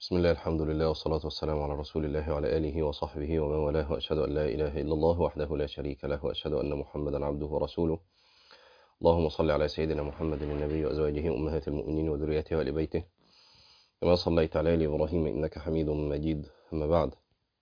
بسم الله، الحمد لله، والصلاة والسلام على رسول الله وعلى آله وصحبه ومن والاه، وأشهد أن لا إله إلا الله وحده لا شريك له، وأشهد أن محمدا عبده ورسوله. اللهم صل على سيدنا محمد النبي وأزواجه أمهات المؤمنين وذريته وآل بيته كما صليت على آل إبراهيم إنك حميد مجيد. أما بعد،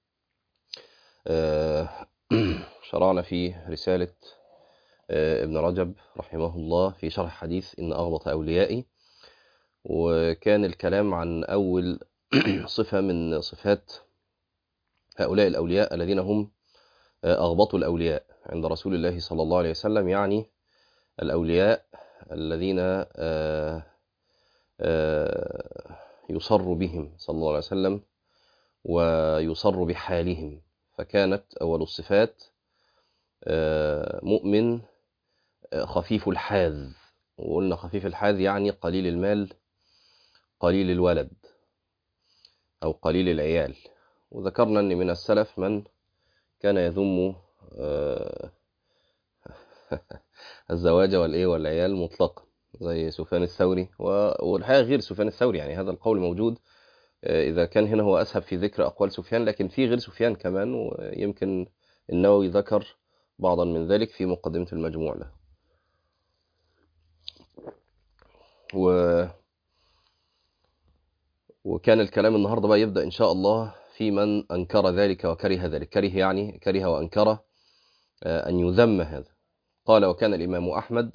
آه، شرعنا في رسالة ابن رجب رحمه الله في شرح حديث إن أغبط أوليائي، وكان الكلام عن أول صفة من صفات هؤلاء الأولياء الذين هم أغبطوا الأولياء عند رسول الله صلى الله عليه وسلم، يعني الأولياء الذين يصر بهم صلى الله عليه وسلم ويصر بحالهم. فكانت أول الصفات مؤمن خفيف الحاذ، وقلنا خفيف الحاذ يعني قليل المال، قليل الولد أو قليل العيال. وذكرنا أن من السلف من كان يذم الزواج والعيال مطلقا، زي سفيان الثوري. والحقيقة غير سفيان الثوري، يعني هذا القول موجود. إذا كان هنا هو أسهب في ذكر أقوال سفيان، لكن في غير سفيان كمان، ويمكن النووي ذكر بعضا من ذلك في مقدمة المجموع له. وكان الكلام النهاردة بقى يبدأ إن شاء الله في من أنكر ذلك وكره ذلك. كره يعني كره وأنكر أن يذم هذا. قال: وكان الإمام أحمد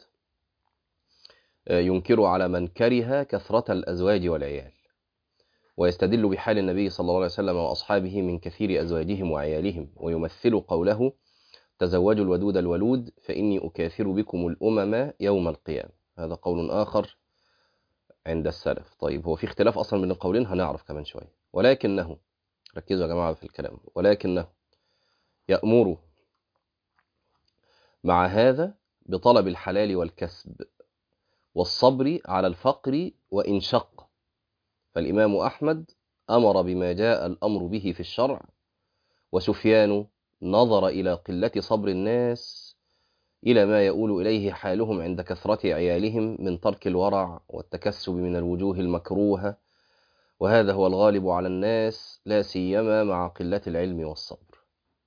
ينكر على من كره كثرة الأزواج والعيال، ويستدل بحال النبي صلى الله عليه وسلم وأصحابه من كثير أزواجهم وعيالهم، ويمثل قوله: تزوجوا الودود الولود فإني أكاثر بكم الأمم يوم القيامة. هذا قول آخر عند السلف. طيب، هو في اختلاف أصلا بين القولين، هنعرف كمان شوية. ولكنه، ركزوا يا جماعة في الكلام، ولكنه يأمر مع هذا بطلب الحلال والكسب والصبر على الفقر وإن شق. فالإمام أحمد أمر بما جاء الأمر به في الشرع، وسفيان نظر إلى قلة صبر الناس إلى ما يؤول إليه حالهم عند كثرة عيالهم من ترك الورع والتكسب من الوجوه المكروهة، وهذا هو الغالب على الناس لا سيما مع قلة العلم والصبر.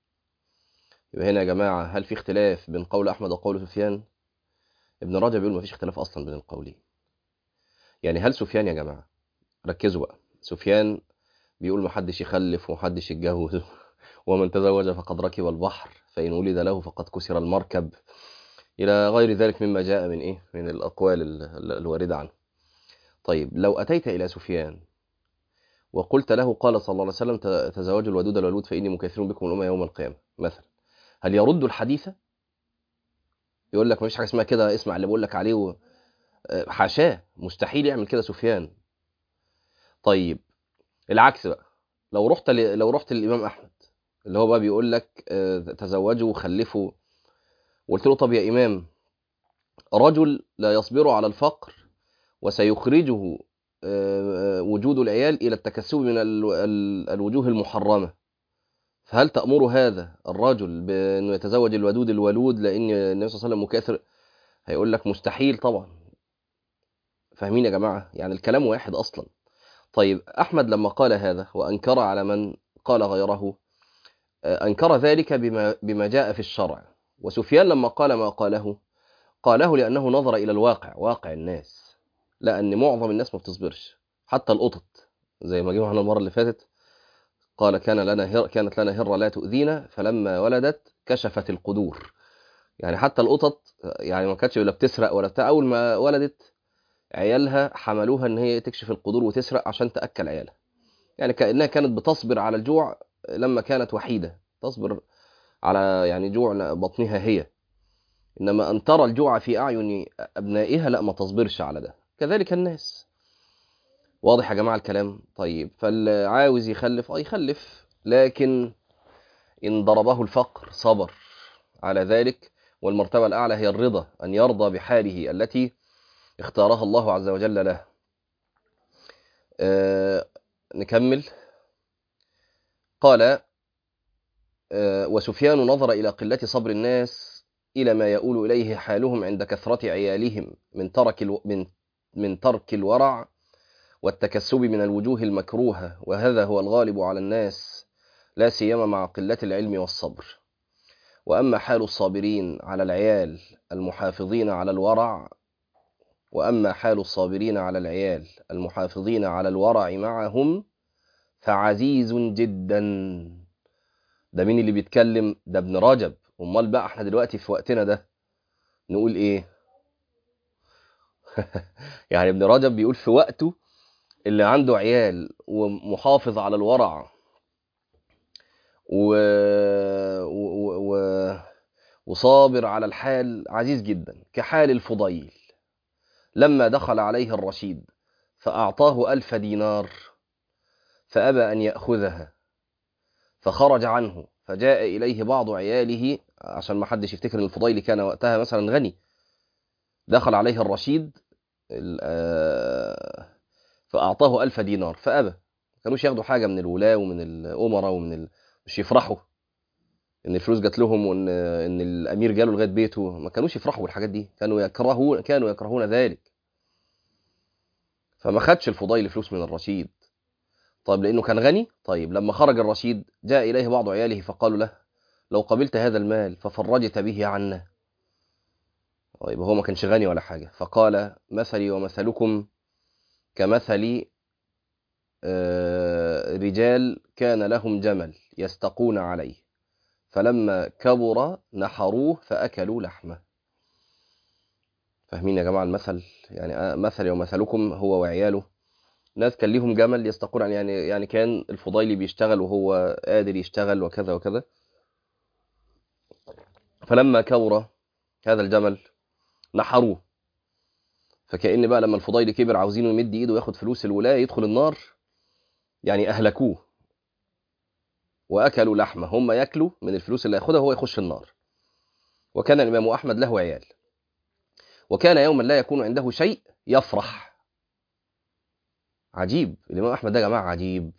يبقى هنا يا جماعة، هل في اختلاف بين قول أحمد وقول سفيان؟ ابن رجب يقول ما فيش اختلاف أصلا بين القولين. يعني هل سفيان يا جماعة، ركزوا بقى، سفيان بيقول ما حدش يخلف وما حدش يتجوز ومن تزوج فقد ركب البحر فإن ولد له فقد كسر المركب، إلى غير ذلك مما جاء من الأقوال الواردة عنه. طيب، لو أتيت إلى سفيان وقلت له: قال صلى الله عليه وسلم: تزوجوا الودود الولود فإني مكثر بكم الأمم يوم القيامة مثلا، هل يرد الحديث؟ يقول لك ما فيش حاجة اسمها كده، اسمع اللي بقول لك عليه حاشاه، مستحيل يعمل كده سفيان. طيب، العكس بقى، لو رحت للإمام أحمد اللي هو بقى بيقول لك تزوجوا وخلفوا، وقلت له: طب يا إمام، رجل لا يصبر على الفقر وسيخرجه وجود العيال إلى التكسب من الوجوه المحرمة، فهل تأمر هذا الرجل بأنه يتزوج الودود الولود لأن النبي صلى الله عليه وسلم مكاثر؟ هيقول لك مستحيل طبعا. فاهمين يا جماعة؟ يعني الكلام واحد أصلا. طيب، أحمد لما قال هذا وأنكر على من قال غيره، أنكر ذلك بما جاء في الشرع. وسفيان لما قال ما قاله لأنه نظر إلى الواقع، واقع الناس، لأن معظم الناس ما بتصبرش. حتى القطط، زي ما جمعنا المرة اللي فاتت، قال: كانت لنا هرة لا تؤذينا فلما ولدت كشفت القدور. يعني حتى القطط، يعني ما كانتش ولا بتسرق ولا بتاع، أول ما ولدت عيالها حملوها إن هي تكشف القدور وتسرق عشان تأكل عيالها. يعني كأنها كانت بتصبر على الجوع لما كانت وحيدة، تصبر على يعني جوع بطنها هي، إنما أن ترى الجوع في أعين أبنائها لا، ما تصبرش على ده. كذلك الناس. واضح يا جماعة الكلام؟ طيب، فاللي عاوز يخلف يخلف، لكن إن ضربه الفقر صبر على ذلك. والمرتبة الأعلى هي الرضا، أن يرضى بحاله التي اختارها الله عز وجل له. نكمل. قال: وسفيان نظر إلى قلة صبر الناس إلى ما يؤول إليه حالهم عند كثرة عيالهم من ترك الورع والتكسب من الوجوه المكروهة، وهذا هو الغالب على الناس لا سيما مع قلة العلم والصبر. وأما حال الصابرين على العيال المحافظين على الورع معهم فعزيز جدا. ده مين اللي بيتكلم؟ ده ابن رجب. امال بقى احنا دلوقتي في وقتنا ده نقول ايه؟ يعني ابن رجب بيقول في وقته اللي عنده عيال ومحافظ على الورع و... و... و... وصابر على الحال عزيز جدا، كحال الفضيل لما دخل عليه الرشيد فأعطاه 1000 دينار فأبى أن يأخذها، فخرج عنه فجاء إليه بعض عياله، عشان ما حدش يفتكر ان الفضيل كان وقتها مثلا غني. دخل عليه الرشيد فأعطاه 1000 دينار فأبى. ما كانوش ياخدوا حاجة من الولاة ومن الأمراء مش يفرحوا ان الفلوس جات لهم وان الامير جاله لغايه بيته. ما كانوش يفرحوا بالحاجات دي، كانوا يكرهون ذلك. فما خدش الفضيل فلوس من الرشيد. طيب لانه كان غني. طيب لما خرج الرشيد جاء اليه بعض عياله فقالوا له لو قبلت هذا المال ففرجت به عنا. طيب هو ما كانش غني ولا حاجه. فقال مثلي ومثلكم كمثل رجال كان لهم جمل يستقون عليه فلما كبر نحروه فأكلوا لحمه. فاهمين يا جماعة المثل؟ يعني مثلي ومثلكم هو وعياله. ناس كان ليهم جمل يستقون، يعني كان الفضيلي بيشتغل وهو قادر يشتغل وكذا وكذا. فلما كبر هذا الجمل نحروه. فكأن بقى لما الفضيلي كبر عاوزينه يمد ايده وياخد فلوس الولاية يدخل النار، يعني أهلكوه وأكلوا لحمه. هم يأكلوا من الفلوس اللي ياخدها وهو يخش النار. وكان الإمام أحمد له عيال، وكان يوما لا يكون عنده شيء يفرح. عجيب الإمام أحمد ده يا جماعة، عجيب.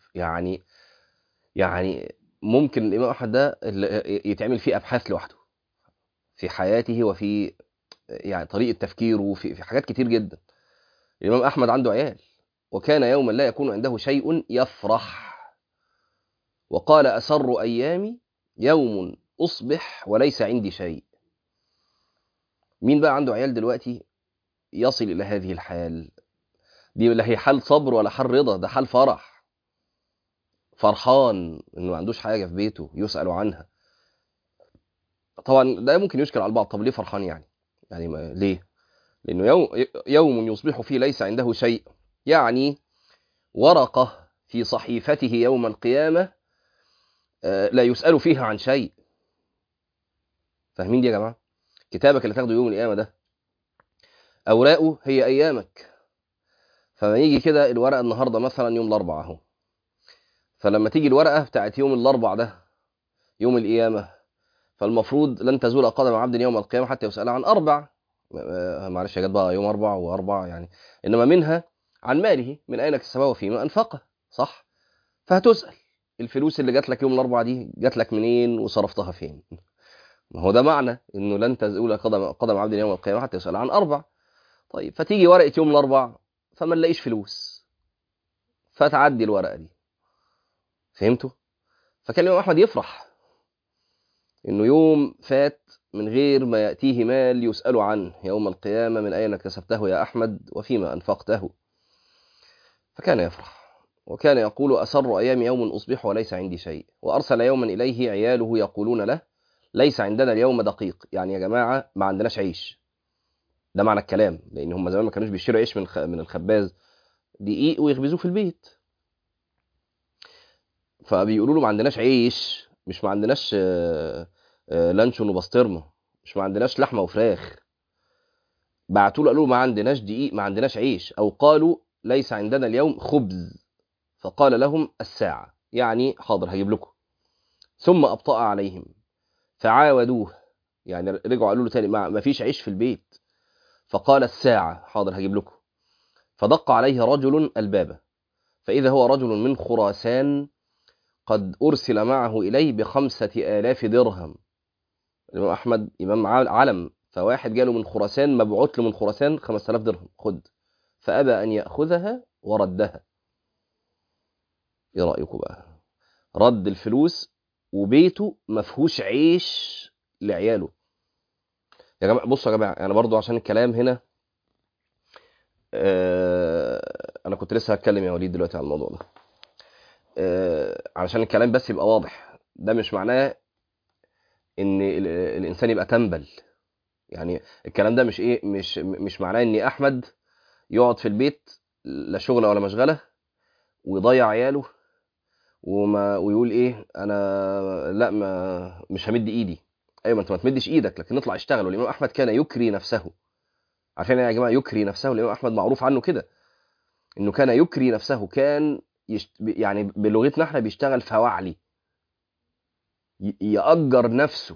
يعني ممكن الإمام أحمد ده يتعمل فيه أبحاث لوحده في حياته وفي يعني طريقة تفكيره وفي حاجات كتير جدا. الإمام أحمد عنده عيال، وكان يوما لا يكون عنده شيء يفرح. وقال أسر أيامي يوم أصبح وليس عندي شيء. مين بقى عنده عيال دلوقتي يصل إلى هذه الحال؟ دي لا هي حال صبر ولا حال رضا، ده حال فرح. فرحان إنه ما عندوش حاجة في بيته يسأل عنها. طبعا ده ممكن يشكل على البعض. طب ليه فرحان يعني ليه؟ لأنه يوم يصبح فيه ليس عنده شيء، يعني ورقة في صحيفته يوم القيامة لا يسأل فيها عن شيء. فاهمين دي يا جماعة؟ كتابك اللي تاخده يوم القيامة ده أوراقه هي أيامك. فما يجي كده الورقة النهاردة مثلا يوم الأربعاء أهو، فلما تيجي الورقة بتاعت يوم الأربعاء ده يوم القيامة، فالمفروض لن تزول قدم عبد يوم القيامة حتى يسأل عن أربع. معلش يا جد بقى يوم أربع وأربع يعني، إنما منها عن ماله من أين اكتسبه وفيما أنفقه، صح؟ فهتسأل الفلوس اللي جات لك يوم الأربع دي جات لك منين وصرفتها فين؟ ما هو ده معنى إنه لن تزول قدم عبد يوم القيامة حتى يسأل عن أربع. طيب فتيجي ورقة يوم الأربع فما نلاقيش فلوس، فتعدي الورقة دي. فهمتوا؟ فكان الإمام أحمد يفرح إنه يوم فات من غير ما يأتيه مال يسأل عنه يوم القيامة من أين اكتسبته يا أحمد وفيما أنفقته. فكان يفرح. وكان يقول أسر أيام يوم أصبح وليس عندي شيء. وأرسل يوما إليه عياله يقولون له ليس عندنا اليوم دقيق، يعني يا جماعة ما عندناش عيش. ده معنى الكلام، لأن هم زمان ما كانوش بيشتروا عيش من الخباز دقيق ويخبزوه في البيت. فبيقولوا له ما عندناش عيش، مش ما عندناش لانشون وبسطرمه، مش ما عندناش لحمه وفراخ. بعتوا له قالوا ما عندناش دقيق، ما عندناش عيش. او قالوا ليس عندنا اليوم خبز. فقال لهم الساعه، يعني حاضر هجيب لكم. ثم ابطأ عليهم فعاودوه، يعني رجعوا قالوا له تاني ما فيش عيش في البيت. فقال الساعه حاضر هجيب لكم. فدق عليه رجل الباب فإذا هو رجل من خراسان قد أرسل معه إليه ب5,000 درهم. الإمام أحمد إمام علم، فواحد جاله من خراسان مبعوث له من خراسان 5000 درهم خد. فأبى أن يأخذها وردها. ايه رأيكم بقى؟ رد الفلوس وبيته ما فيهوش عيش لعياله. يا جماعه بصوا يا جماعه، انا برضو عشان الكلام هنا، انا كنت لسه هتكلم يا وليد دلوقتي على الموضوع ده. علشان الكلام بس يبقى واضح، ده مش معناه ان الانسان يبقى تنبل. يعني الكلام ده مش ايه، مش معناه ان احمد يقعد في البيت لا شغله ولا مشغله ويضيع عياله ويقول ايه انا لا ما مش همد ايدي. ايوه، ما انت ما تمدش ايدك، لكن اطلع اشتغل. والامام احمد كان يكري نفسه. عشان يا جماعه يكري نفسه، الامام احمد معروف عنه كده انه كان يكري نفسه، كان يعني بلغتنا احنا بيشتغل فواعلي، يأجر نفسه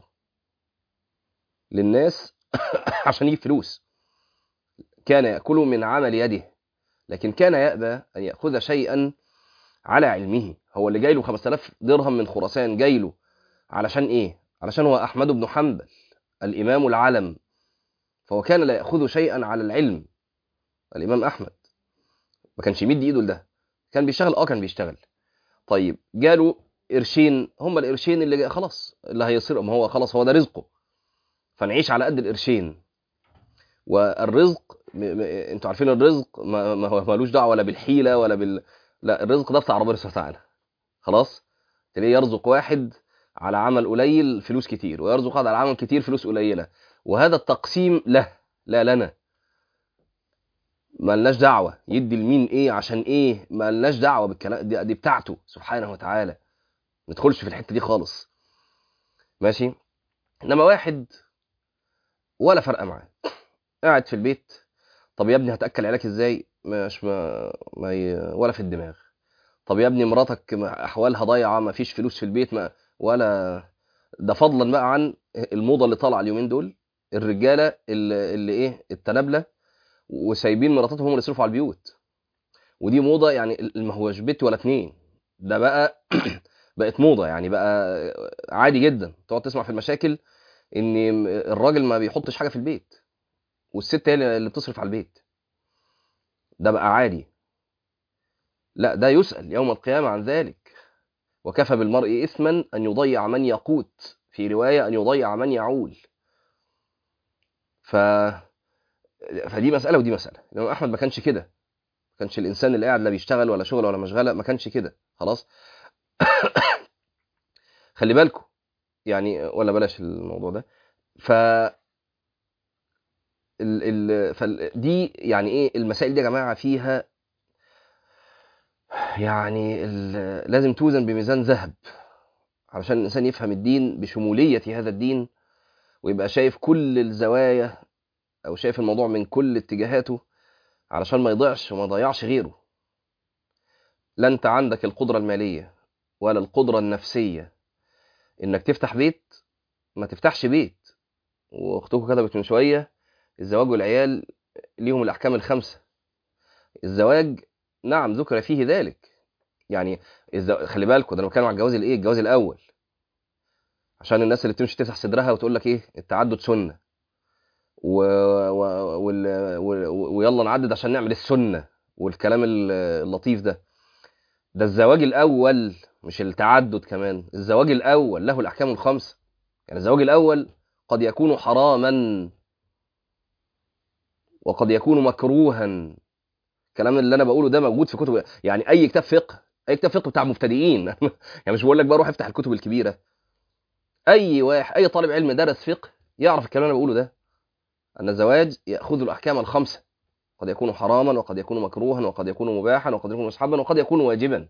للناس عشان يجيب فلوس. كان يأكل من عمل يده، لكن كان يأبى أن يأخذ شيئا على علمه. هو اللي جاي له 5000 درهم من خراسان جاي له علشان ايه؟ علشان هو احمد بن حنبل الامام العلم، فهو كان لا ياخذ شيئا على العلم. الامام احمد ما كانش يمد ايده لده، كان بيشتغل. كان بيشتغل. طيب جاله قرشين، هم القرشين اللي خلاص اللي هيصير، ما هو خلاص هو ده رزقه، فنعيش على قد القرشين. والرزق انتوا عارفين الرزق ما هو ملوش دعوه ولا بالحيله ولا لا، الرزق ده بتاع ربنا سبحانه وتعالى. خلاص. تلاقيه يرزق واحد على عمل قليل فلوس كتير، ويرزق واحد على عمل كتير فلوس قليله، وهذا التقسيم له لا لنا. مالناش دعوه يدي لمين ايه عشان ايه، مالناش دعوه بالكلام، دي بتاعته سبحانه وتعالى، ما ندخلش في الحته دي خالص. ماشي. انما واحد ولا فرق معاه، قاعد في البيت. طب يا ابني هتاكل عيالك ازاي؟ مش ولا في الدماغ. طب يا ابني مراتك احوالها ضايعه، ما فيش فلوس في البيت، ما ولا. ده فضلا بقى عن الموضه اللي طالعه اليومين دول، الرجاله اللي ايه التنابله، وسايبين مراتاتهم هم اللي يصرفوا على البيوت. ودي موضه، يعني ما هوش بيت ولا اتنين، ده بقى بقت موضه. يعني بقى عادي جدا تقعد تسمع في المشاكل ان الراجل ما بيحطش حاجه في البيت والست هي اللي بتصرف على البيت. ده بقى عادي. لا، ده يسأل يوم القيامه عن ذلك. وكفى بالمرء إثما أن يضيع من يقوت، في رواية أن يضيع من يعول. ف... فدي مسألة ودي مسألة. الإمام أحمد ما كانش كده، ما كانش الإنسان اللي قاعد لا بيشتغل ولا شغل ولا مشغلة، ما كانش كده خلاص. خلي بالكم يعني، ولا بلاش الموضوع ده. ف دي يعني ايه المسائل دي يا جماعة فيها، يعني لازم توزن بميزان ذهب علشان الإنسان يفهم الدين بشمولية هذا الدين، ويبقى شايف كل الزوايا، أو شايف الموضوع من كل اتجاهاته، علشان ما يضيعش وما يضيعش غيره. لا انت عندك القدرة المالية ولا القدرة النفسية انك تفتح بيت، ما تفتحش بيت. واختكم كتبت من شوية الزواج والعيال ليهم الأحكام الخمسة. الزواج نعم ذكر فيه ذلك، يعني خلي بالكم ده انا بتكلم على الجواز الايه، الجواز الاول، عشان الناس اللي تمشي تفتح صدرها وتقول لك ايه التعدد سنة و... و... وال... ويلا نعدد عشان نعمل السنة والكلام اللطيف ده. ده الزواج الأول مش التعدد كمان، الزواج الأول له الأحكام الخمسة. يعني الزواج الأول قد يكون حراما وقد يكون مكروها. الكلام اللي أنا بقوله ده موجود في كتب، يعني أي كتاب فقه، أي كتاب فقه بتاع مبتدئين يعني مش بقول لك بقى روح افتح الكتب الكبيرة. أي واحد، أي طالب علم درس فقه يعرف الكلام اللي أنا بقوله ده، أن الزواج يأخذ الأحكام الخمسة. قد يكون حراما وقد يكون مكروها وقد يكون مباحا وقد يكون مستحبا وقد يكون واجبا.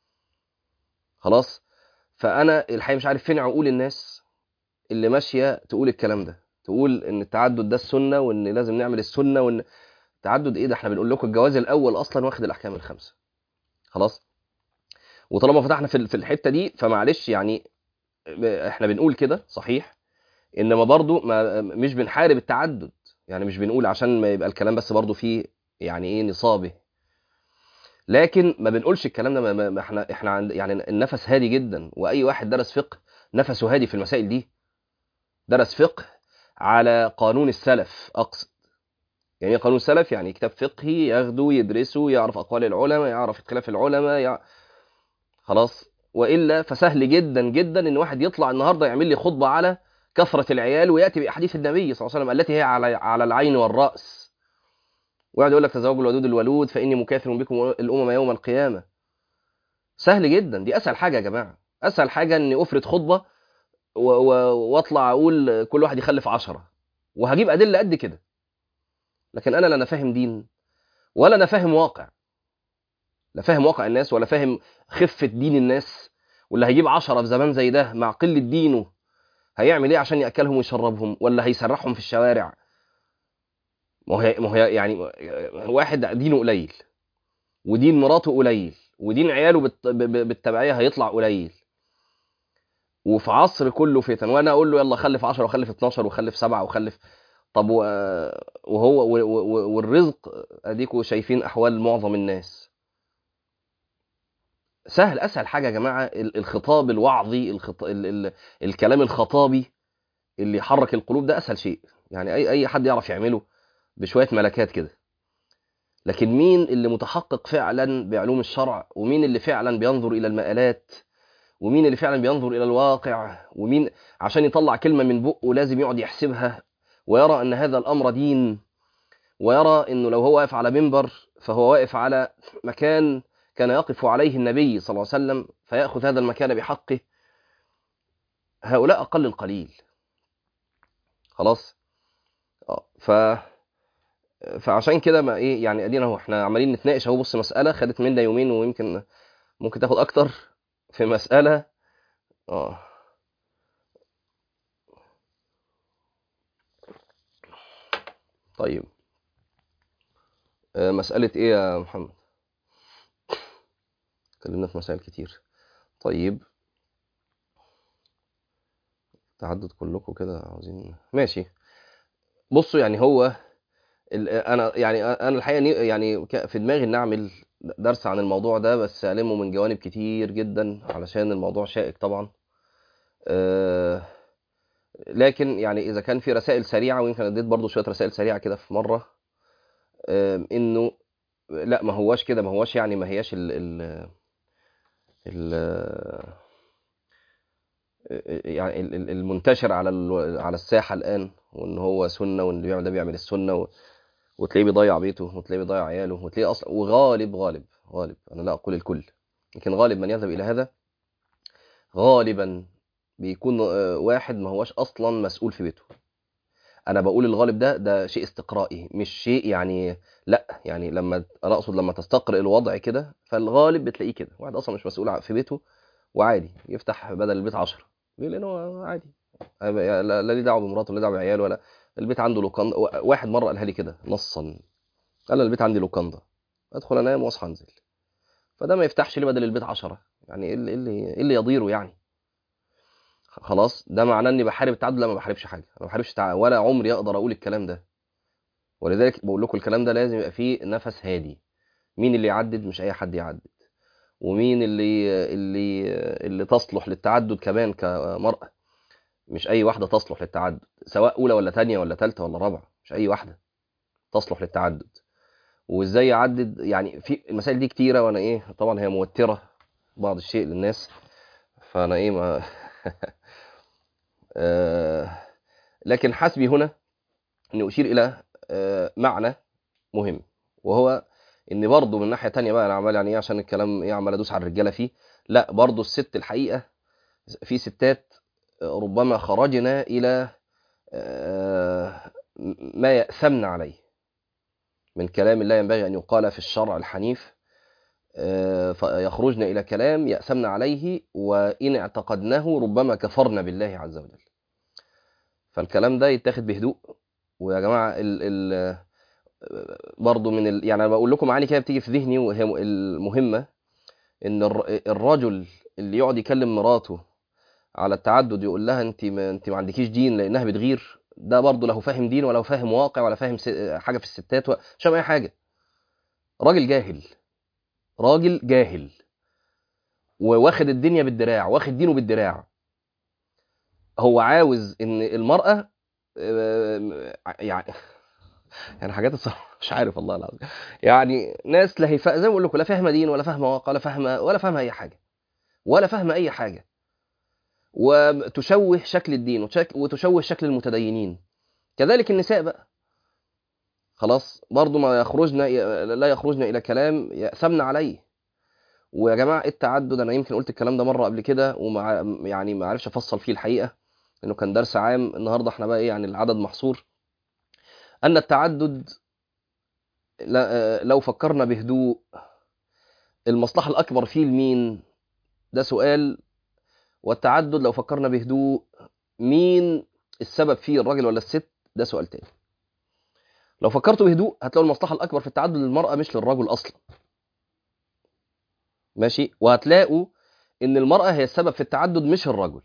خلاص. فأنا الحقيقة مش عارف فين عقول الناس اللي ماشيه تقول الكلام ده، تقول ان التعدد ده السنه وان لازم نعمل السنه، وان التعدد ايه ده، احنا بنقول لكم الجواز الاول اصلا واخد الاحكام الخمسه. خلاص. وطالما فتحنا في الحته دي فمعلش يعني، احنا بنقول كده صحيح، انما برضو ما مش بنحارب التعدد. يعني مش بنقول عشان ما يبقى الكلام بس برضو فيه يعني ايه نصابه، لكن ما بنقولش الكلام ده. احنا عند يعني النفس هادي جدا، واي واحد درس فقه نفسه هادي في المسائل دي، درس فقه على قانون السلف اقصد، يعني قانون سلف يعني كتاب فقهي ياخده يدرسه، يعرف اقوال العلماء، يعرف اختلاف العلماء خلاص. والا فسهل جدا جدا ان واحد يطلع النهارده يعمل لي خطبه على كثره العيال وياتي باحاديث النبي صلى الله عليه وسلم التي هي على العين والراس، ويقعد يقول لك تزوجوا الودود الولود فاني مكاثر بكم الامم يوم القيامه. سهل جدا، دي اسهل حاجه يا جماعه. اسهل حاجه اني افرض خطبه واطلع اقول كل واحد يخلف 10 وهجيب ادله قد كده. لكن انا لا انا فاهم دين ولا انا فاهم واقع، لا فاهم واقع الناس ولا فاهم خفه دين الناس. واللي هيجيب 10 في زمان زي ده مع قله دينه هيعمل ايه عشان ياكلهم ويشربهم؟ ولا هيسرحهم في الشوارع؟ ما هي يعني واحد دينه قليل ودين مراته قليل ودين عياله بالتبعيه هيطلع قليل، وفي عصر كله فتن، وانا اقول له يلا خلف 10 وخلف 12 وخلف 7 وخلف. طب وهو والرزق اديكوا شايفين احوال معظم الناس. سهل، اسهل حاجه يا جماعه الخطاب الوعظي، الكلام الخطابي اللي يحرك القلوب، ده اسهل شيء. يعني اي حد يعرف يعمله بشويه ملكات كده. لكن مين اللي متحقق فعلا بعلوم الشرع، ومين اللي فعلا بينظر الى المآلات، ومين اللي فعلا بينظر الى الواقع، ومين عشان يطلع كلمه من بقه لازم يقعد يحسبها ويرى ان هذا الامر دين، ويرى انه لو هو واقف على منبر فهو واقف على مكان كان يقف عليه النبي صلى الله عليه وسلم فيأخذ هذا المكان بحقه. هؤلاء اقل القليل. خلاص. ف فعشان كده ما ايه يعني، ادينا اهو احنا عمالين نتناقش اهو. بص، مساله خدت منا يومين ويمكن ممكن تاخد اكتر في مساله. اه طيب. مساله ايه يا محمد؟ اتكلمنا في مسائل كتير. طيب، تعدد كلكم كده عاوزين ماشي. بصوا يعني هو انا يعني انا الحقيقه يعني في دماغي ان اعمل درس عن الموضوع ده، بس المه من جوانب كتير جدا علشان الموضوع شائك طبعا. أه لكن يعني اذا كان في رسائل سريعه، ويمكن اديت برضو شويه رسائل سريعه كده في مره، انه لا ما هواش كده، ما هواش يعني ما هياش ال يعني المنتشر على الساحه الان، وان هو سنه، وان اللي بيعمل ده بيعمل السنه وتلاقيه بيضيع بيته، وتلاقيه بيضيع عياله، وتلاقيه اصلا، وغالب انا لا اقول الكل، لكن غالب من يذهب الى هذا غالبا بيكون واحد ما هوش اصلا مسؤول في بيته. انا بقول الغالب ده شيء استقرائي مش شيء يعني. لا يعني لما انا اقصد لما تستقرئ الوضع كده، فالغالب بتلاقيه كده واحد اصلا مش مسؤول في بيته، وعادي يفتح بدل البيت 10. ليه؟ لانه عادي، لا ليه دعوه بمراته ولا دعوه بعياله، ولا البيت عنده لوكاندا. واحد مره قالها لي كده نصا، قال البيت عندي لوكاندا، ادخل انام واصحى انزل. فده ما يفتحش ليه بدل البيت 10؟ يعني ايه اللي يضيره يعني؟ خلاص، ده معناه اني بحارب التعدد؟ لا، ما بحاربش حاجه، انا ما بحاربش ولا عمري اقدر اقول الكلام ده. ولذلك بقول لكم الكلام ده لازم يبقى فيه نفس هادي. مين اللي يعدد؟ مش اي حد يعدد. ومين اللي تصلح للتعدد كمان كمرأة؟ مش اي واحده تصلح للتعدد، سواء اولى ولا تانية ولا تالتة ولا رابعه، مش اي واحده تصلح للتعدد. وازاي يعدد؟ يعني في المسائل دي كتيره، وانا ايه طبعا هي موتره بعض الشيء للناس، فانا ايه ما لكن حسبي هنا ان اشير الى معنى مهم، وهو ان برضه من ناحيه تانية بقى، انا عمال يعني ايه عشان الكلام ايه عمال ادوس على الرجاله فيه. لا، برضه الست الحقيقه، في ستات ربما خرجنا الى ما يأثمن عليه من كلام لا ينبغي ان يقال في الشرع الحنيف، فيخرجن الى كلام يأثمن عليه، وان اعتقدناه ربما كفرنا بالله عز وجل. فالكلام ده يتاخد بهدوء. ويا جماعه برضو يعني انا بقول لكم معاني كده بتيجي في ذهني وهي المهمه، ان الرجل اللي يقعد يكلم مراته على التعدد يقول لها انت ما عندكيش دين لانها بتغير، ده برضو لا هو فاهم دين ولا هو فاهم واقع ولا فاهم حاجه في الستات مش فاهم اي حاجه. راجل جاهل، راجل جاهل، وواخد الدنيا بالدراع، واخد دينه بالدراع. هو عاوز ان المراه يعني يعني حاجات الصراحه مش عارف والله العظيم. يعني ناس لا هي زي ما بقول لكم، لا فاهمه دين ولا فاهمه واقع ولا فاهمه اي حاجه، ولا فاهمه اي حاجه، وتشوه شكل الدين وتشوه شكل المتدينين. كذلك النساء بقى، خلاص برضو ما يخرجنا، لا يخرجنا الى كلام يأثمن عليه. ويا جماعه التعدد، انا يمكن قلت الكلام ده مره قبل كده ومع يعني ما عرفش افصل فيه الحقيقه، لانه كان درس عام. النهارده احنا بقى ايه يعني العدد محصور. ان التعدد لو فكرنا بهدوء، المصلحه الاكبر فيه لمين؟ ده سؤال. والتعدد لو فكرنا بهدوء، مين السبب فيه، الراجل ولا الست؟ ده سؤال تاني. لو فكرتوا بهدوء هتلاقوا المصلحه الاكبر في التعدد للمراه مش للرجل اصلا، ماشي؟ وهتلاقوا ان المراه هي السبب في التعدد مش الرجل.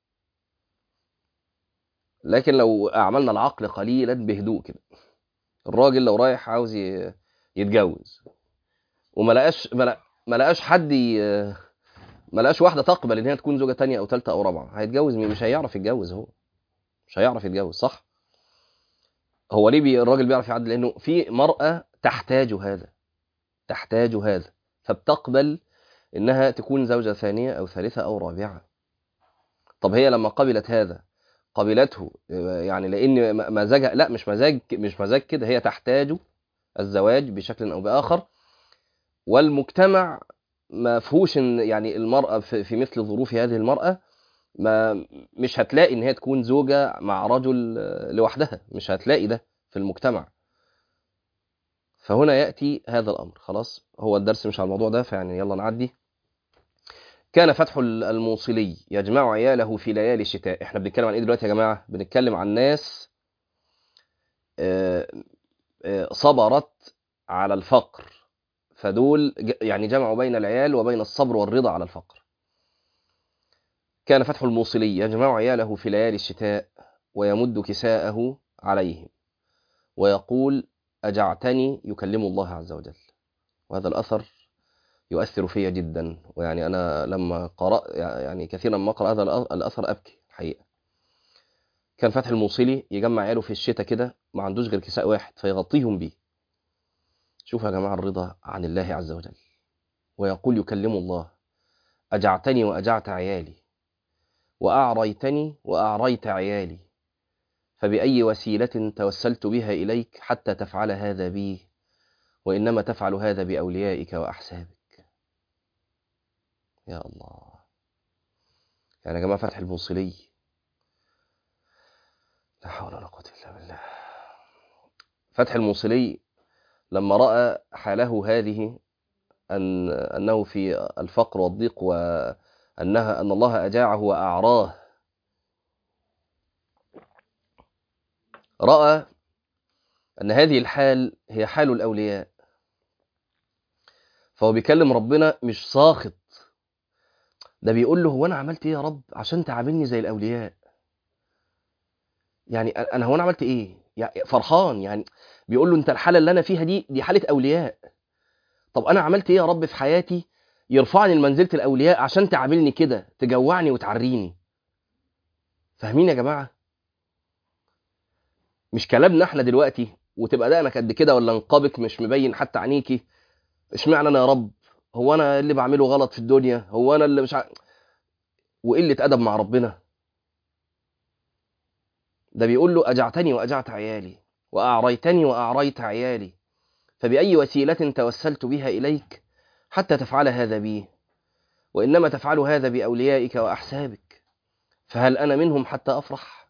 لكن لو اعملنا العقل قليلا بهدوء كده، الراجل لو رايح عاوز يتجوز وما لقاش ما لقاش حد ما لقاش واحده تقبل ان هي تكون زوجه تانية او ثالثه او رابعه، هيتجوز مين؟ مش هيعرف يتجوز، هو مش هيعرف يتجوز، صح؟ هو ليه الراجل بيعرف يعدل؟ لانه في مرأة تحتاج هذا، فبتقبل انها تكون زوجة ثانية او ثالثة او رابعة. طب هي لما قبلت هذا قبلته يعني لان مزاجها؟ لا، مش مزاج كده، هي تحتاج الزواج بشكل او باخر. والمجتمع ما فيهوش ان يعني المرأة في مثل ظروف هذه المرأة ما مش هتلاقي ان هي تكون زوجة مع رجل لوحدها، مش هتلاقي ده في المجتمع. فهنا يأتي هذا الأمر. خلاص، هو الدرس مش على الموضوع ده، فيعني يلا نعدي. كان فتح الموصلي يجمع عياله في ليالي الشتاء. احنا بنتكلم عن ايه دلوقتي يا جماعة؟ بنتكلم عن ناس آه، صبرت على الفقر، فدول يعني جمعوا بين العيال وبين الصبر والرضا على الفقر. كان فتح الموصلي يجمع عياله في ليالي الشتاء ويمد كساءه عليهم ويقول: أجعتني، يكلم الله عز وجل. وهذا الأثر يؤثر فيا جدا، ويعني أنا لما قرأ يعني كثيرا ما أقرأ هذا الأثر أبكي الحقيقة. كان فتح الموصلي يجمع عياله في الشتاء كده، ما عندوش غير كساء واحد فيغطيهم بيه. شوف يا جماعة الرضا عن الله عز وجل. ويقول يكلم الله: أجعتني وأجعت عيالي، وأعريتني وأعريت عيالي، فبأي وسيلة توسلت بها إليك حتى تفعل هذا بي، وإنما تفعل هذا بأوليائك وأحسابك. يا الله، يعني يا جماعة فتح الموصلي، لا حول ولا قوة إلا بالله. فتح الموصلي لما رأى حاله هذه، أنه في الفقر والضيق، أن الله أجاعه وأعراه، رأى أن هذه الحال هي حال الأولياء. فهو بيكلم ربنا مش ساخط، ده بيقول له: هو أنا عملت إيه يا رب عشان تعاملني زي الأولياء؟ يعني أنا هو أنا عملت إيه؟ يعني فرحان، يعني بيقول له: أنت الحالة اللي أنا فيها دي حالة أولياء. طب أنا عملت إيه يا رب في حياتي يرفعني لمنزلة الأولياء عشان تعاملني كده، تجوعني وتعريني؟ فاهمين يا جماعة؟ مش كلامنا احنا دلوقتي وتبقى دقنك قد كده ولا نقابك مش مبين حتى عينيكي، اشمعنى انا يا رب؟ هو انا اللي بعمله غلط في الدنيا؟ هو انا اللي مش وقلة ادب مع ربنا. ده بيقول له: اجعتني واجعت عيالي، واعريتني واعريت عيالي، فبأي وسيلة توسلت بها اليك حتى تفعل هذا بي، وانما تفعل هذا باوليائك واحسابك، فهل انا منهم حتى افرح؟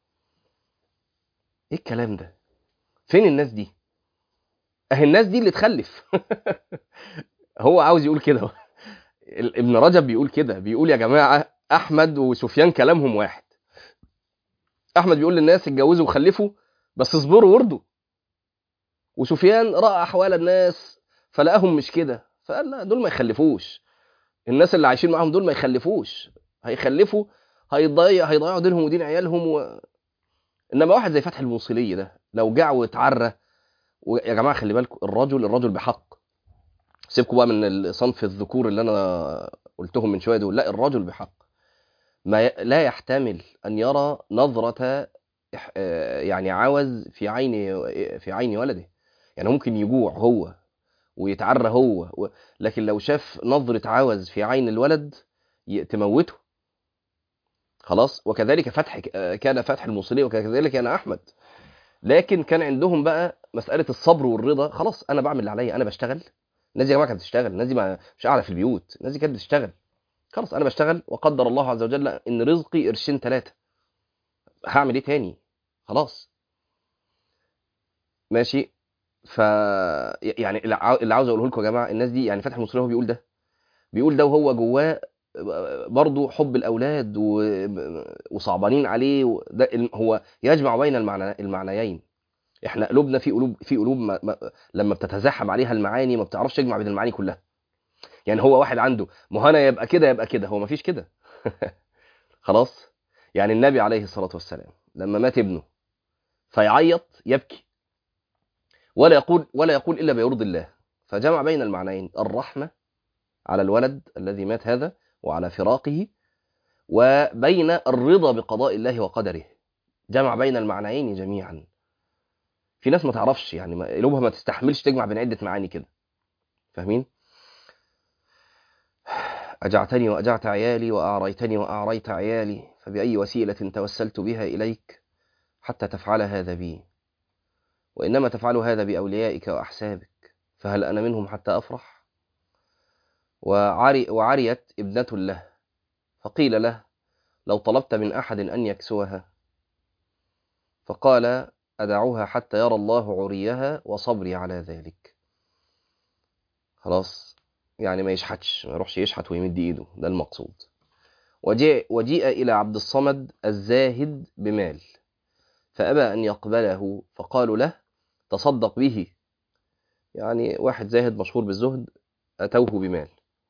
ايه الكلام ده؟ فين الناس دي؟ اهي الناس دي اللي تخلف. هو عاوز يقول كده. ابن رجب بيقول كده، بيقول: يا جماعة أحمد وسفيان كلامهم واحد. أحمد بيقول للناس اتجوزوا وخلفوا بس اصبروا وارضوا، وسفيان رأى أحوال الناس فلقاهم مش كده، فقال: لا، دول ما يخلفوش، الناس اللي عايشين معاهم دول ما يخلفوش، هيخلفوا هيضيعوا دينهم ودين عيالهم إنما واحد زي فتح الموصلي ده لو جاع واتعرى. ويا جماعة خلي بالكم، الرجل بحق، سيبكم بقى من صنف الذكور اللي أنا قلتهم من شوية دول، لا، الرجل بحق لا يحتمل أن يرى نظرة يعني عوز في عين ولده. يعني ممكن يجوع هو ويتعرى هو لكن لو شاف نظرة عوز في عين الولد تموته. خلاص. وكذلك كان فتح الموصلية، وكذلك كان أحمد. لكن كان عندهم بقى مسألة الصبر والرضا. خلاص أنا بعمل اللي عليا، أنا بشتغل. الناس دي يا جماعة كانت بتشتغل، الناس دي مش قاعدة في البيوت، الناس دي كانت بتشتغل. خلاص أنا بشتغل، وقدر الله عز وجل إن رزقي قرشين 3، هعمل إيه تاني؟ خلاص ماشي. ف يعني اللي عاوز أقوله لكم يا جماعة، الناس دي يعني فتح المصري هو بيقول ده وهو جواه برضه حب الأولاد وصعبانين عليه ده هو يجمع بين المعنيين. احنا قلوبنا في قلوب لما بتتزاحم عليها المعاني ما بتعرفش تجمع بين المعاني كلها. يعني هو واحد عنده مهنا يبقى كده يبقى كده، هو ما فيش كده. خلاص. يعني النبي عليه الصلاة والسلام لما مات ابنه فيعيط يبكي ولا يقول إلا ما يرضي الله. فجمع بين المعنيين، الرحمة على الولد الذي مات هذا وعلى فراقه، وبين الرضا بقضاء الله وقدره. جمع بين المعنيين جميعا. في ناس ما تعرفش، يعني قلوبها ما تستحملش تجمع بين عدة معاني كده. فاهمين؟ أجعتني وأجعت عيالي، وأعريتني وأعريت عيالي، فبأي وسيلة توسلت بها إليك حتى تفعل هذا بي؟ وإنما تفعل هذا بأوليائك وأحسابك، فهل أنا منهم حتى أفرح؟ وعريت ابنة له، فقيل له لو طلبت من أحد أن يكسوها، فقال أدعوها حتى يرى الله عريها وصبري على ذلك. خلاص. يعني ما يشحتش، ما يروحش يشحت ويمد إيده، ده المقصود. وجيء إلى عبد الصمد الزاهد بمال، فأبى أن يقبله، فقالوا له تصدق به. يعني واحد زاهد مشهور بالزهد أتوه بمال،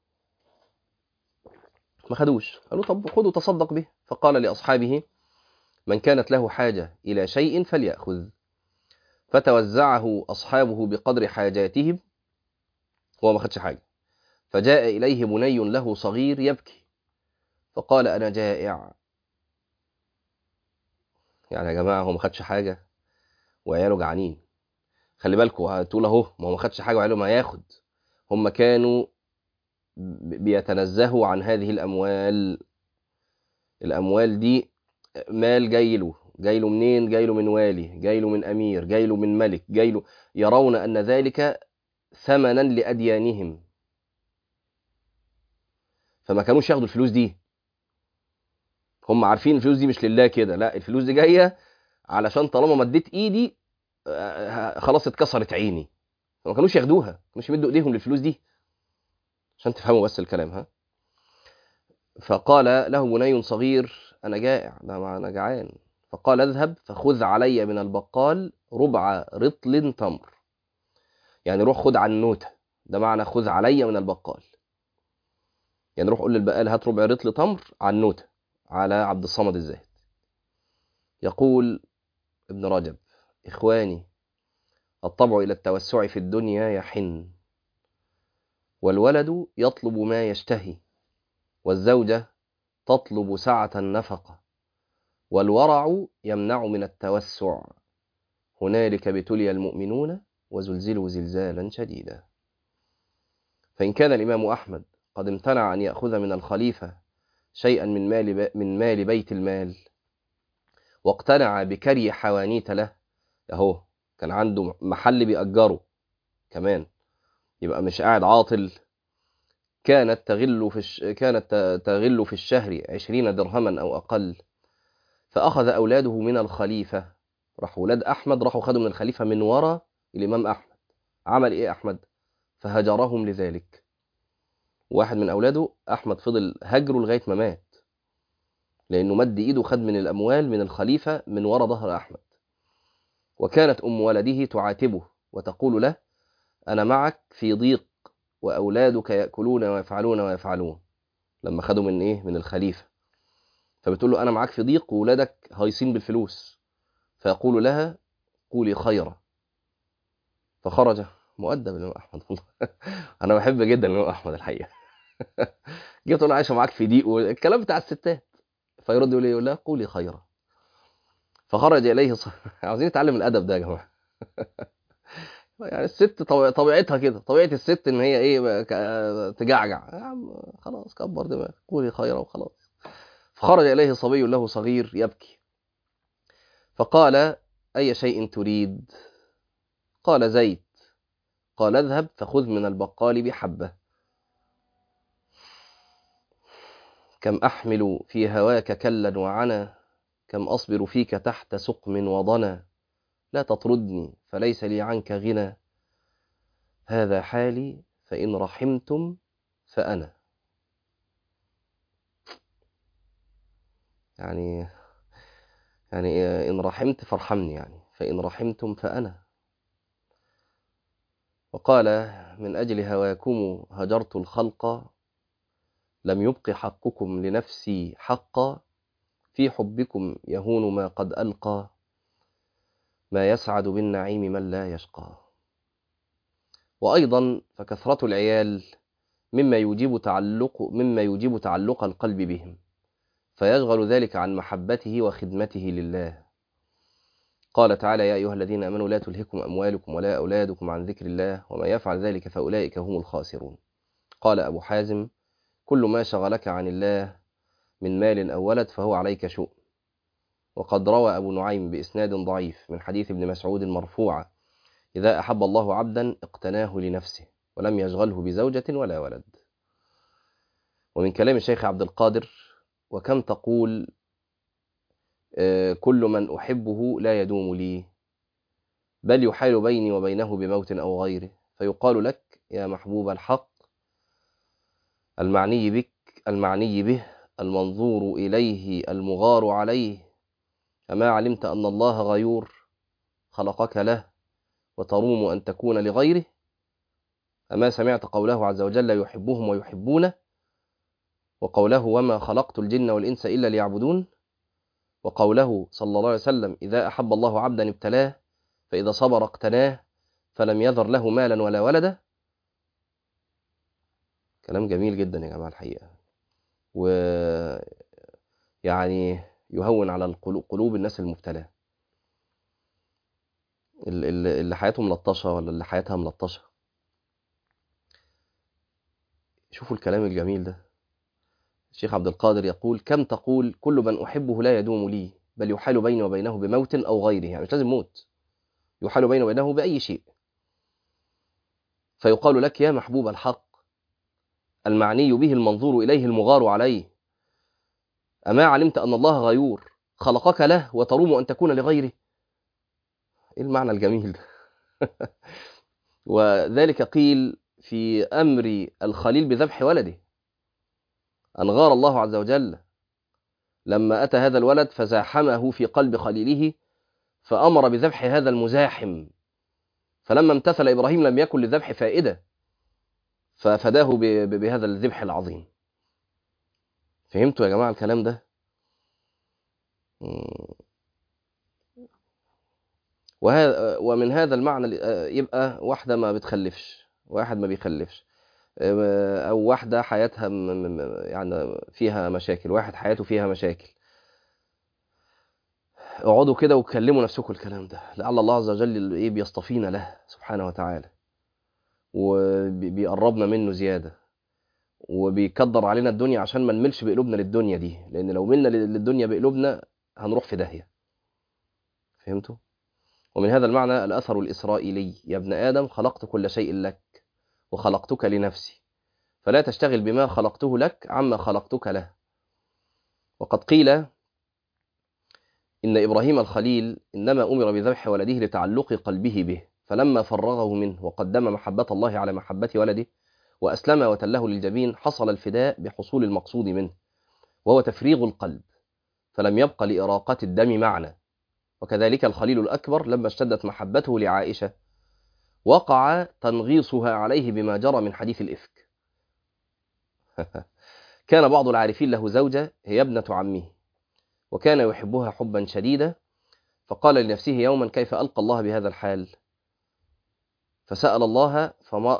ما خدوش. قالوا طب خذوا تصدق به. فقال لأصحابه من كانت له حاجة إلى شيء فليأخذ. فتوزعه أصحابه بقدر حاجاتهم، هو ما خدش حاجة. فجاء إليه بني له صغير يبكي، فقال أنا جائع. يعني يا جماعة هو ما خدش حاجة وعياله جعانين. خلي بالكوا، هتقول اهو ما هو ما خدش حاجة وعياله ما ياخد. هم كانوا بيتنزهوا عن هذه الأموال دي. مال جاي له منين؟ جاي له من والي، جاي له من أمير، جاي له من ملك، جاي له. يرون أن ذلك ثمنا لأديانهم، فما كانوش ياخدوا الفلوس دي. هم عارفين الفلوس دي مش لله كده، لا، الفلوس دي جاية علشان طالما مديت ايدي خلاص اتكسرت عيني. فما كانوش ياخدوها، ما كانوش يمدوا ايديهم للفلوس دي. عشان تفهموا بس الكلام. ها. فقال له بني صغير أنا جائع، أنا جعان. فقال اذهب فخذ علي من البقال ربع رطل تمر. يعني روح خذ عن نوتة، ده معنى خذ علي من البقال. يعني روح قول للبقال هات ربع رطل تمر عن نوتة على عبد الصمد الزاهد. يقول ابن رجب إخواني الطبع إلى التوسع في الدنيا يحن، والولد يطلب ما يشتهي، والزوجة تطلب سعة النفقة، والورع يمنع من التوسع. هنالك ابتلي المؤمنون وزلزلوا زلزالا شديدا. فإن كان الإمام أحمد قد امتنع أن يأخذ من الخليفة شيئا من مال بيت المال، واقتنع بكري حوانيت له، أهو كان عنده محل بيأجره كمان، يبقى مش قاعد عاطل. كانت تغل في الشهر 20 درهما أو أقل. فأخذ أولاده من الخليفة، راحوا ولاد أحمد راحوا خدوا من الخليفة من وراء الإمام أحمد. عمل إيه أحمد؟ فهجرهم لذلك. واحد من أولاده أحمد فضل هجره لغاية ما مات، لأنه مد إيده خد من الأموال من الخليفة من وراء ظهر أحمد. وكانت أم ولده تعاتبه وتقول له أنا معك في ضيق وأولادك يأكلون ويفعلون ويفعلون. لما خدوا من إيه؟ من الخليفة. فبتقول له أنا معك في ضيق وولادك هايصين بالفلوس. فيقول لها قولي خيرا. فخرج مؤدب الإمام أحمد. أنا بحب جدا الإمام أحمد الحقيقة. جيت تقول عايشة معاك في ضيق والكلام بتاع الستات، فيرد يقول لها قولي خيرا. فخرج إليه عاوزين نتعلم الأدب ده يا جماعة. يعني الست طبيعتها كده، طبيعة الست إن هي إيه تجعجع. يا عم خلاص كبر دماغك، قولي خيرا وخلاص. فخرج إليه صبي له صغير يبكي، فقال: أي شيء تريد؟ قال: زيت. قال: اذهب فخذ من البقال بحبة. كم أحمل في هواك كلا وعنا، كم أصبر فيك تحت سقم وضنا، لا تطردني فليس لي عنك غنى، هذا حالي فإن رحمتم فأنا. يعني إن رحمت فارحمني، يعني فإن رحمتم فأنا. وقال: من أجل هواكم هجرت الخلق، لم يبق حقكم لنفسي حقا، في حبكم يهون ما قد ألقى، ما يسعد بالنعيم من لا يشقى. وأيضا فكثرة العيال مما يجيب تعلق القلب بهم، فيشغل ذلك عن محبته وخدمته لله. قال تعالى: يا أيها الذين آمنوا لا تلهكم أموالكم ولا أولادكم عن ذكر الله وما يفعل ذلك فأولئك هم الخاسرون. قال أبو حازم: كل ما شغلك عن الله من مال أو ولد فهو عليك شؤم. وقد روى أبو نعيم بإسناد ضعيف من حديث ابن مسعود مرفوعا: إذا أحب الله عبدا اقتناه لنفسه ولم يشغله بزوجة ولا ولد. ومن كلام الشيخ عبد القادر: وكم تقول كل من أحبه لا يدوم لي، بل يحال بيني وبينه بموت أو غيره، فيقال لك: يا محبوب الحق، المعني به المنظور إليه المغار عليه، أما علمت أن الله غيور خلقك له وتروم أن تكون لغيره؟ أما سمعت قوله عز وجل: يحبهم ويحبونه، وقوله: وما خلقت الجن والإنس إلا ليعبدون، وقوله صلى الله عليه وسلم: إذا أحب الله عبدا ابتلاه، فإذا صبر اقتناه، فلم يذر له مالا ولا ولدا. كلام جميل جدا يا جماعة الحقيقة، ويعني يهون على قلوب الناس المبتلاه، اللي حياتهم ملطشة ولا اللي حياتها ملطشة. شوفوا الكلام الجميل ده. الشيخ عبد القادر يقول: كم تقول كل من أحبه لا يدوم لي، بل يحال بيني وبينه بموت أو غيره، يعني مش لازم موت، يحال بيني وبينه بأي شيء. فيقال لك: يا محبوب الحق، المعني به المنظور إليه المغار عليه، أما علمت أن الله غيور خلقك له وتروم أن تكون لغيره؟ إيه المعنى الجميل ده؟ وذلك قيل في أمر الخليل بذبح ولده، أن غار الله عز وجل لما أتى هذا الولد فزاحمه في قلب خليله، فأمر بذبح هذا المزاحم، فلما امتثل إبراهيم لم يكن للذبح فائدة، ففداه بهذا الذبح العظيم. فهمتوا يا جماعة الكلام ده؟ ومن هذا المعنى يبقى واحدة ما بتخلفش، واحد ما بيخلفش، أو واحدة حياتها يعني فيها مشاكل، واحد حياته فيها مشاكل. اقعدوا كده وكلموا نفسكم الكلام ده، لعل الله عز وجل ايه بيصطفينا له سبحانه وتعالى، وبيقربنا منه زيادة، وبيكدر علينا الدنيا عشان ما نملش بقلوبنا للدنيا دي، لأن لو ملنا للدنيا بقلوبنا هنروح في داهية. فهمتوا؟ ومن هذا المعنى الأثر الإسرائيلي: يا ابن آدم خلقت كل شيء لك وخلقتك لنفسي، فلا تشتغل بما خلقته لك عما خلقتك له. وقد قيل إن إبراهيم الخليل إنما أمر بذبح ولده لتعلق قلبه به، فلما فرغه منه وقدم محبة الله على محبة ولده وأسلم وتله للجبين، حصل الفداء بحصول المقصود منه، وهو تفريغ القلب، فلم يبق لإراقة الدم معنى. وكذلك الخليل الأكبر لما اشتدت محبته لعائشة وقع تنغيصها عليه بما جرى من حديث الإفك. كان بعض العارفين له زوجة هي ابنة عمه، وكان يحبها حبا شديدا، فقال لنفسه يوما: كيف ألقى الله بهذا الحال؟ فسأل الله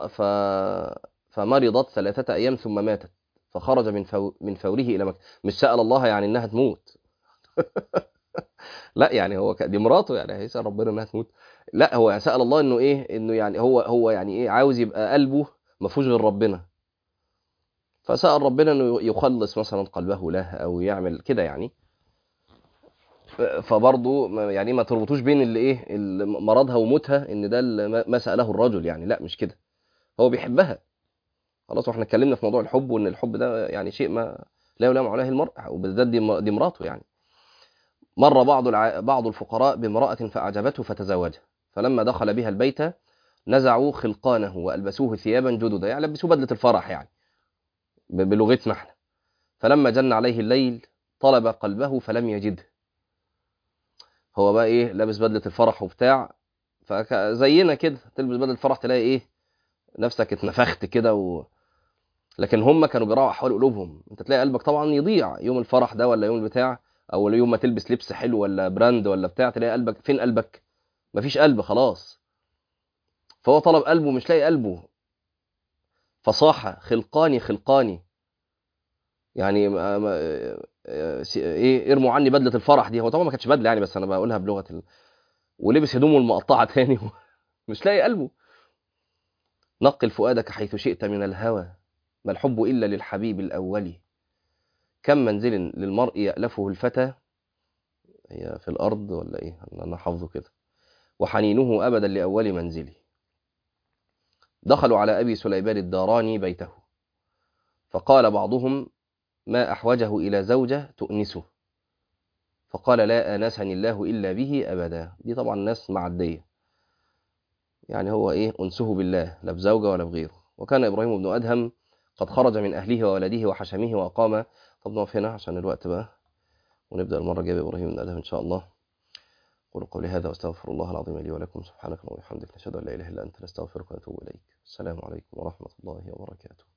فمرضت 3 أيام ثم ماتت، فخرج من فوره إلى مكة. مش سأل الله يعني إنها تموت لا يعني هو دي مراته، يعني هيسأل ربنا انها تموت؟ لا هو سأل الله انه ايه، انه يعني هو يعني ايه، عاوز يبقى قلبه ما فيهوش غير ربنا، فسأل ربنا انه يخلص مثلا قلبه له او يعمل كده يعني. فبرضه يعني ما تربطوش بين اللي ايه مرضها وموتها ان ده اللي ما سأله الرجل، يعني لا مش كده، هو بيحبها خلاص. واحنا اتكلمنا في موضوع الحب، وان الحب ده يعني شيء ما لا يلام عليه المرء، وبالذات دي مراته يعني. مر بعض الفقراء بامرأة فأعجبته فتزوجها، فلما دخل بها البيت نزعوا خلقانه وألبسوه ثيابا جددا، يعني لبسوه بدلة الفرح يعني بلغتنا احنا. فلما جن عليه الليل طلب قلبه فلم يجده. هو بقى ايه، لابس بدلة الفرح وبتاع، فزينا كده تلبس بدلة الفرح تلاقي ايه، نفسك اتنفخت كده لكن هم كانوا بيراعوا احوال قلوبهم. انت تلاقي قلبك طبعا يضيع يوم الفرح ده ولا يوم البتاع، او يوم ما تلبس لبس حلو ولا براند ولا بتاع، تلاقي قلبك فين؟ قلبك مفيش قلب خلاص. فهو طلب قلبه مش لاقي قلبه، فصاح خلقاني خلقاني، يعني ايه، ارموا عني بدلة الفرح دي. هو طبعا ما كانتش بدلة يعني، بس انا بقولها بلغة ولبس هدومه المقطعة تاني مش لاقي قلبه. نقل فؤادك حيث شئت من الهوى، ما الحب إلا للحبيب الأول. كم منزل للمرء يألفه الفتى، هي في الأرض ولا إيه؟ أنا حافظه كده. وحنينه أبدا لأول منزلي. دخلوا على أبي سليمان الداراني بيته، فقال بعضهم ما أحوجه إلى زوجة تؤنسه، فقال لا آنسني الله إلا به أبدا. دي طبعا ناس معدية، يعني هو إيه، أنسه بالله، لا بزوجة ولا بغيره. وكان إبراهيم بن أدهم قد خرج من أهله وولده وحشمه وأقام. طب نقف هنا عشان الوقت بقى، ونبدأ المرة الجاية بإبراهيم بن أدهم إن شاء الله. قولوا قولي هذا واستغفر الله العظيم لي ولكم. سبحانك اللهم وبحمدك، نشهد أن لا إله إلا أنت، نستغفرك ونتوب إليك. السلام عليكم ورحمة الله وبركاته.